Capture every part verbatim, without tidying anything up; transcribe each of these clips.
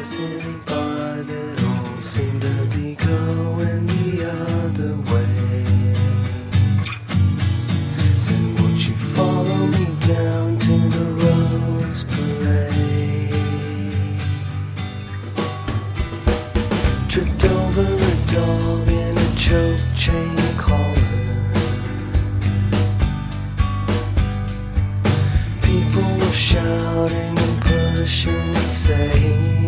passing by that all seem to be going the other way. Said, won't you follow me down to the Rose Parade? Tripped over a dog in a choke chain collar. People were shouting and pushing and saying,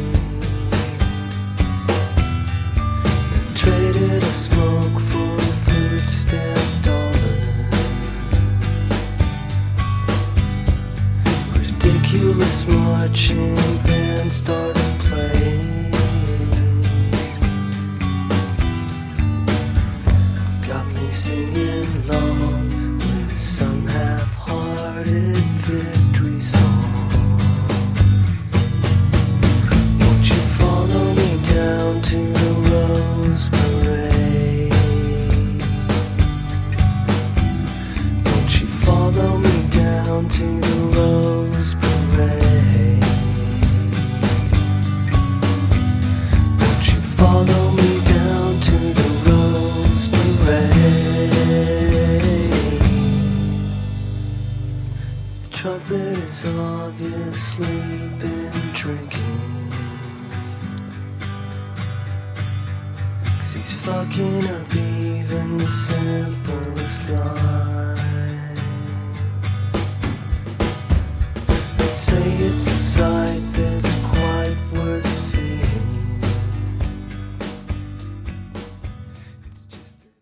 they traded a smoke for a food stamp dollar. Ridiculous marching band started playing. Got me singing along with some half-hearted victory song. Won't you follow me down to the Rose Parade? Won't you follow me down to the Rose Parade? Won't you follow me down to the Rose Parade? The trumpet has obviously been drinking, 'cause he's fucking up even the simplest line.